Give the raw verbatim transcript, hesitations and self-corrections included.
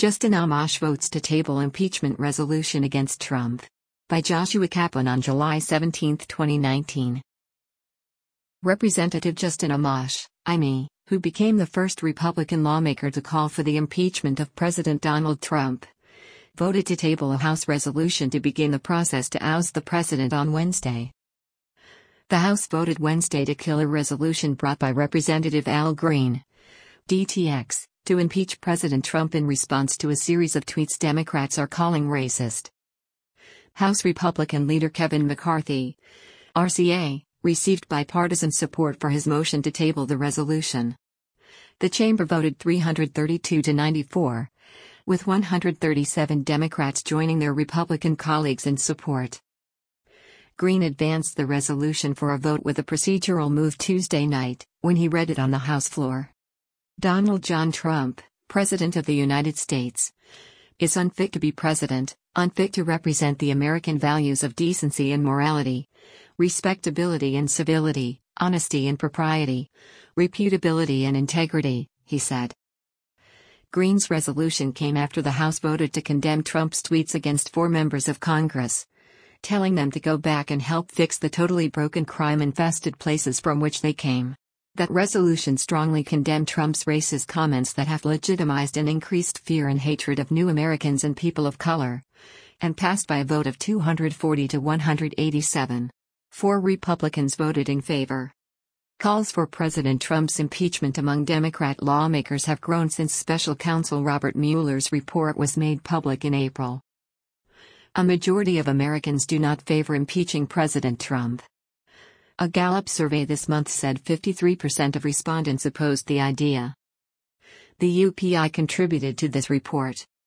Justin Amash votes to table impeachment resolution against Trump. By Joshua Kaplan on July seventeenth, twenty nineteen. Representative Justin Amash, I M E, who became the first Republican lawmaker to call for the impeachment of President Donald Trump, voted to table a House resolution to begin the process to oust the president on Wednesday. The House voted Wednesday to kill a resolution brought by Representative Al Green, D T X, to impeach President Trump in response to a series of tweets Democrats are calling racist. House Republican leader Kevin McCarthy, R C A, received bipartisan support for his motion to table the resolution. The chamber voted three hundred thirty-two to ninety-four, with one hundred thirty-seven Democrats joining their Republican colleagues in support. Green advanced the resolution for a vote with a procedural move Tuesday night, when he read it on the House floor. Donald John Trump, President of the United States, is unfit to be president, unfit to represent the American values of decency and morality, respectability and civility, honesty and propriety, reputability and integrity, he said. Green's resolution came after the House voted to condemn Trump's tweets against four members of Congress, telling them to go back and help fix the totally broken crime-infested places from which they came. That resolution strongly condemned Trump's racist comments that have legitimized and increased fear and hatred of new Americans and people of color, and passed by a vote of two hundred forty to one hundred eighty-seven. Four Republicans voted in favor. Calls for President Trump's impeachment among Democrat lawmakers have grown since Special Counsel Robert Mueller's report was made public in April. A majority of Americans do not favor impeaching President Trump. A Gallup survey this month said fifty-three percent of respondents opposed the idea. The U P I contributed to this report.